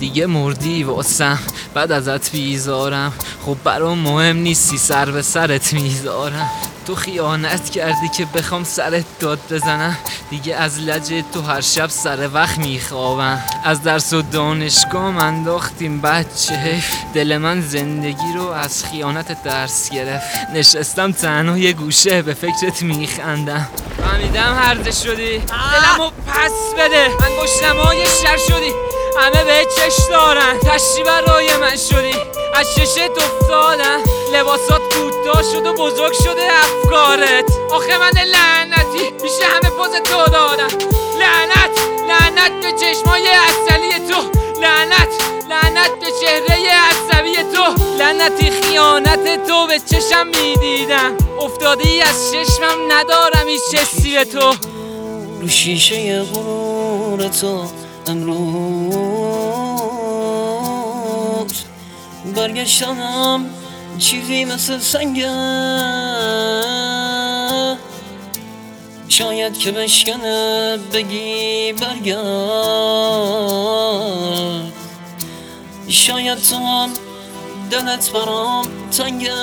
دیگه مردی واسم بعد ازت بیزارم، خب برام مهم نیستی سر به سرت میذارم. تو خیانت کردی که بخوام سرت داد بزنم، دیگه از لجه تو هر شب سر وقت میخوابم. از درس و دانشگاه انداختیم بچه، دل من زندگی رو از خیانت درس گرفت. نشستم تنها یه گوشه به فکرت میخندم. فهمیدم هرزه شدی، دلمو پس بده، من گشنمای شر شدی، همه به چش دارن، تشتی برای من شدی، از چشت افتادم، لباسات کوتاه شد و بزرگ شده افکارت. آخه من لعنتی میشه همه پوز تو دادم، لعنت به چشمای عسلی تو، لعنت به چهره عصبی تو، لعنتی خیانت تو به چشم میدیدم، افتادی از چشمم ندارم هیچ حسی به تو. رو شیشه غرور تو امروز برگشتم چیزی مثل سنگه، شاید که بشکنه بگی برگرد، شاید تو هم دلت برام تنگه.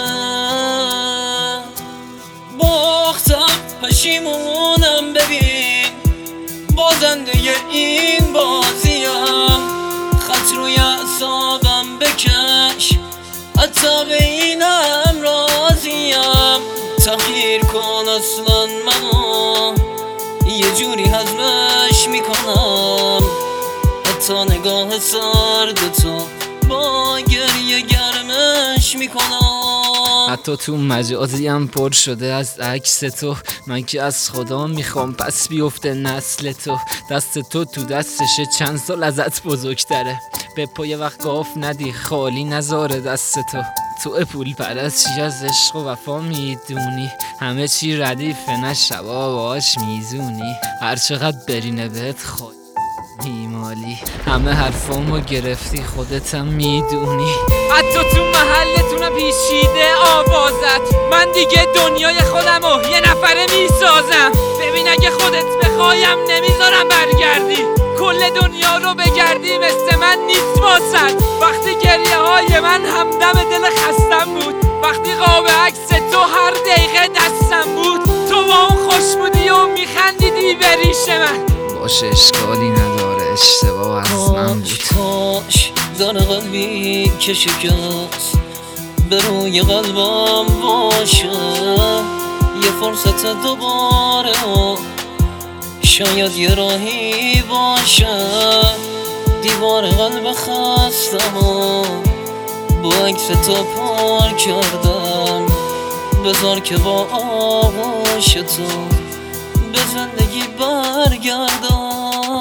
باختم پشیمونم ببین، بازنده این بازیم، خط روی اعصابم بکش حتی به اینم راضیم. تغییر کن اصلا منو یه جوری هضمش میکنم، حتی نگاه سرد تو با گریه گرمش میکنم. حتی تو مجازیم پر شده از عکس تو، من که از خدا میخوام پس بیفته نسل تو. دست تو تو دستشه چند سال ازت بزرگتره، به پای وقت گاف ندی خالی نذاره دست تو پول پرستی از عشق و وفا میدونی، همه چی ردیفه نه شبا باش میزونی، هر چقدر برینه بهت خود میمالی، همه حرفامو گرفتی خودتم میدونی. حتی تو محلتونم پیچیده آوازت، من دیگه دنیای خودمو یه نفره میسازم. ببین اگه خودت بخوایم نمیذارم برگردی، کل دنیا رو بگردی مثل من نیست واسد. وقتی گریه های من همدم دل خستم بود، وقتی قاب عکس تو هر دقیقه دستم بود، تو با اون خوش بودی و میخندیدی به ریش من. باشه اشکالی نداره اشتباه از من بود. کاش داره قلبی که شکست به روی قلبم باشه، یه فرصت دوباره و شاید یه راهی باشه. دیوار قلب خستم و با عکس تو پر کردم، بذار که با آغوش تو به زندگی برگردم.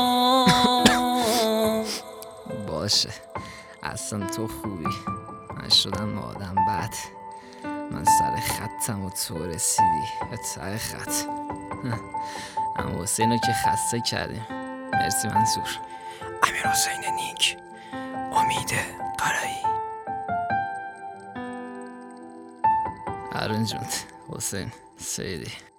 باشه اصلا تو خوبی، من شدم آدم بد، من سر خطم و تو رسیدی به ته خط. اما حسینو که خسته کردیم. مرسی منصور. امیرحسین نیک، امید قرایی. ارنجمنت حسین سیدی.